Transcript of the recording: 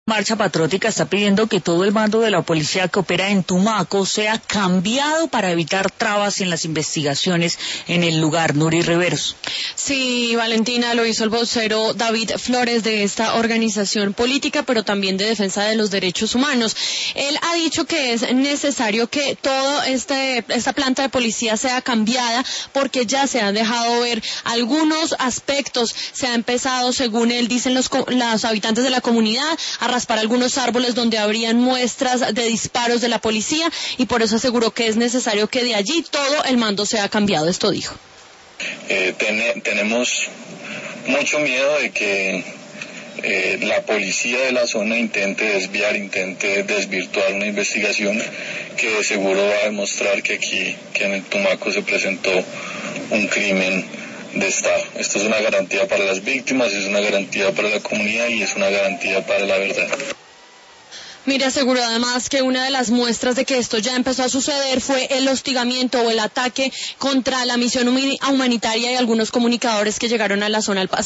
Marcha patriótica está pidiendo que todo el mando de la policía que opera en Tumaco sea cambiado para evitar trabas en las investigaciones en el lugar. Nuri Riveros. Sí, Valentina, lo hizo el vocero David Flores de esta organización política, pero también de defensa de los derechos humanos. Él ha dicho que es necesario que toda esta planta de policía sea cambiada porque ya se han dejado ver algunos aspectos. Se ha empezado, según él, dicen los habitantes de la comunidad, a raspar algunos árboles donde habrían muestras de disparos de la policía, y por eso aseguró que es necesario que de allí todo el mando sea cambiado. Esto dijo. Tenemos mucho miedo de que la policía de la zona intente desvirtuar una investigación que de seguro va a demostrar que en el Tumaco se presentó un crimen de Estado. Esto es una garantía para las víctimas, es una garantía para la comunidad y es una garantía para la verdad. Mire, aseguró además que una de las muestras de que esto ya empezó a suceder fue el hostigamiento o el ataque contra la misión humanitaria y algunos comunicadores que llegaron a la zona al pasado.